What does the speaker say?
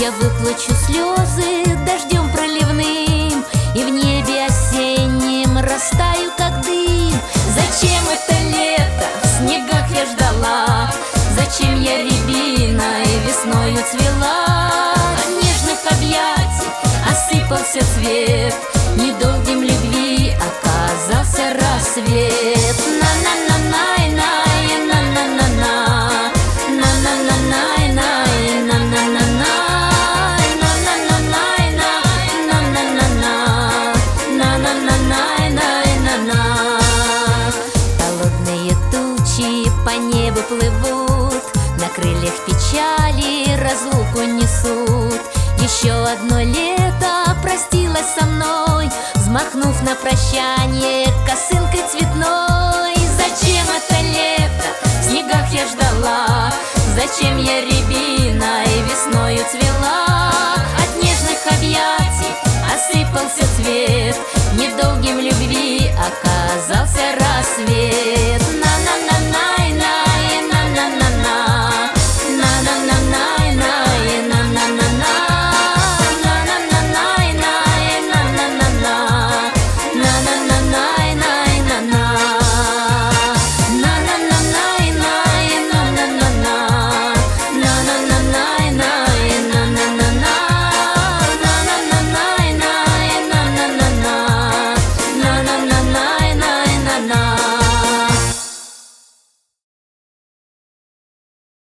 Я выплачу слезы дождем проливным, и в небе осеннем растаю, как дым. Зачем это лето, в снегах я ждала? Зачем я рябиной весною цвела? От нежных объятий осыпался цвет, недолгим любви оказался рассвет. На-на-на-най-най, на-на-на-на, на-на-на-най-най, на-на-на-най, на-на-на-най-най, на-на-на-най, на-на-на-най. Холодные тучи по небу плывут, на крыльях печали разлуку несут. Еще одно лето простилась со мной, взмахнув на прощание косынкой цветной. Зачем это лето, в снегах я ждала? Зачем я рябиной весною цвела? От нежных объятий осыпался